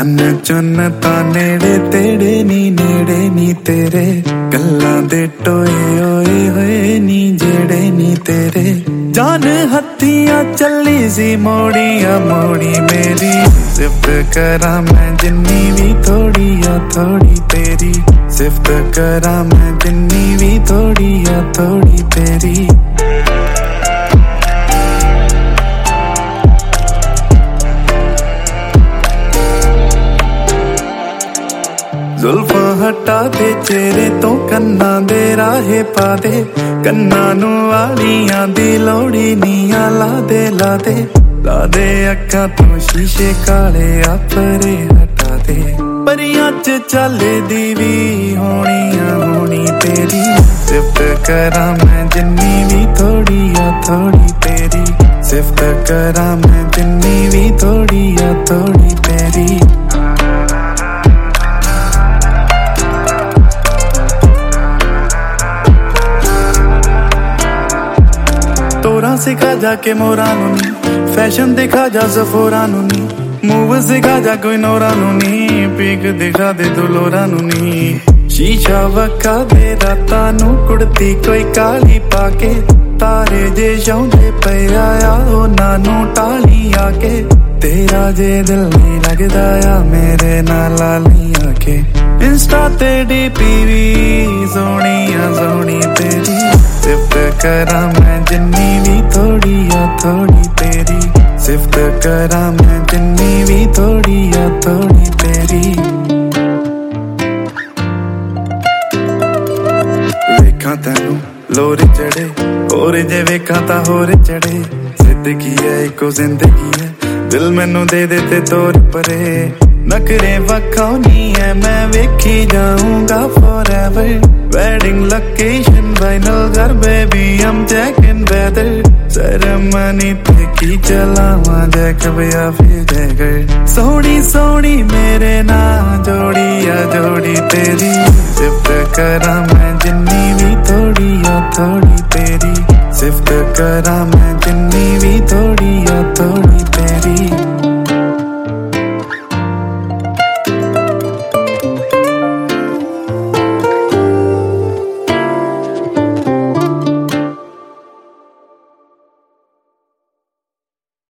चन चुन ता नेड़े तेड़े नी तेरे गल्लां दे टोए ओए होए नी जेड़े नी तेरे जान हत्थियां चली सी मोड़िया मोड़ी मेरी सिफ्त करा मैं जिन्नी भी थोड़ी या थोड़ी तेरी सिफ्त करा मैं जिन्नी भी थोड़ी या थोड़ी तेरी जुल्फा हटा दे चेहरे तो कन्ना दे राहे पा दे कन्ना नू वालियां दी लोड़ी निया ला दे अक्खां तो शीशे काले आपरे हटा दे परियां च चले दी भी होनी तेरी सिफ्त करा मैं जिन्नी भी थोड़ी या थोड़ी तेरी सिफ्त करा मैं जिन्नी भी थोड़ी या थोड़ी तेरी तोरा सिखा जाके मोरा नू नी फैशन दिखा जा सफोरा नू नी मूव सिखा जा कोई नोरा नू नी पीक दिखा दे दुलोरा नू नी शीशा वखा दे रातां नू कुड़ती कोई काली पाके तारे जे शौंदे पे आया उन्हां नू टाली आके तेरा जे दिल नहीं लगदा आ मेरे नाल लाली आके इंस्टा ते डीपी भी सोहनी तेरी सिफ्त करा मैं जिन्नी भी थोड़ी या थोड़ी तेरी सिफ्त करा मैं जिन्नी भी थोड़ी या थोड़ी तेरी वेखां तैनू लोर चढ़े होर जे वेखां तां होर चढ़े जिंदगी है इको जिंदगी है दिल मैनू दे ते तोर परे नखरे वखानी है मैं वेखी जाऊंगा forever wedding location vinyl घर baby I'm checking weather ceremony पे की चलावा जैक भैया फिर गए सोनी मेरे ना जोड़ी या जोड़ी तेरी सिफ्त करा मैं जिन्नी भी थोड़ी या थोड़ी तेरी सिफ्त करा मैं जिन्नी भी थोड़ी या थोड़ी